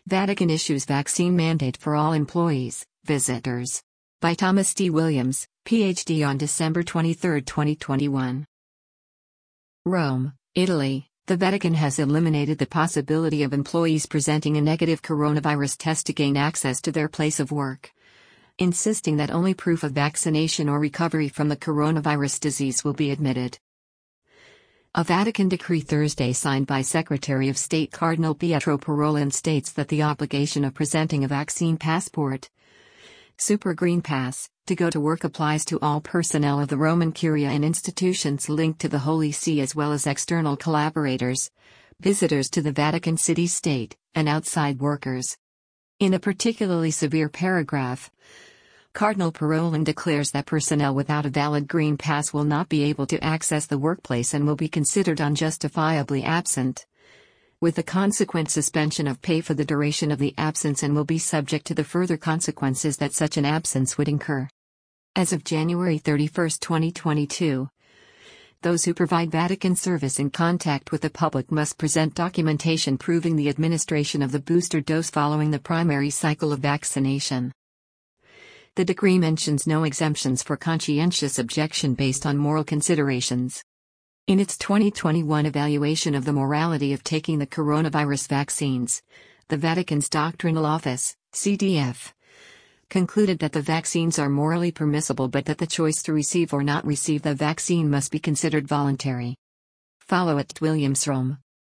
Vatican issues vaccine mandate for all employees, visitors. By Thomas D. Williams, Ph.D. on December 23, 2021. Rome, Italy. The Vatican has eliminated the possibility of employees presenting a negative coronavirus test to gain access to their place of work, insisting that only proof of vaccination or recovery from the coronavirus disease will be admitted. A Vatican decree Thursday signed by Secretary of State Cardinal Pietro Parolin states that the obligation of presenting a vaccine passport, Super Green Pass, to go to work applies to all personnel of the Roman Curia and institutions linked to the Holy See as well as external collaborators, visitors to the Vatican City-State, and outside workers. In a particularly severe paragraph, Cardinal Parolin declares that personnel without a valid Green Pass will not be able to access the workplace and will be considered unjustifiably absent, with the consequent suspension of pay for the duration of the absence, and will be subject to the further consequences that such an absence would incur. As of January 31, 2022, those who provide Vatican service in contact with the public must present documentation proving the administration of the booster dose following the primary cycle of vaccination. The decree mentions no exemptions for conscientious objection based on moral considerations. In its 2021 evaluation of the morality of taking the coronavirus vaccines, the Vatican's Doctrinal Office, CDF, concluded that the vaccines are morally permissible but that the choice to receive or not receive the vaccine must be considered voluntary. Follow at Williams Rome.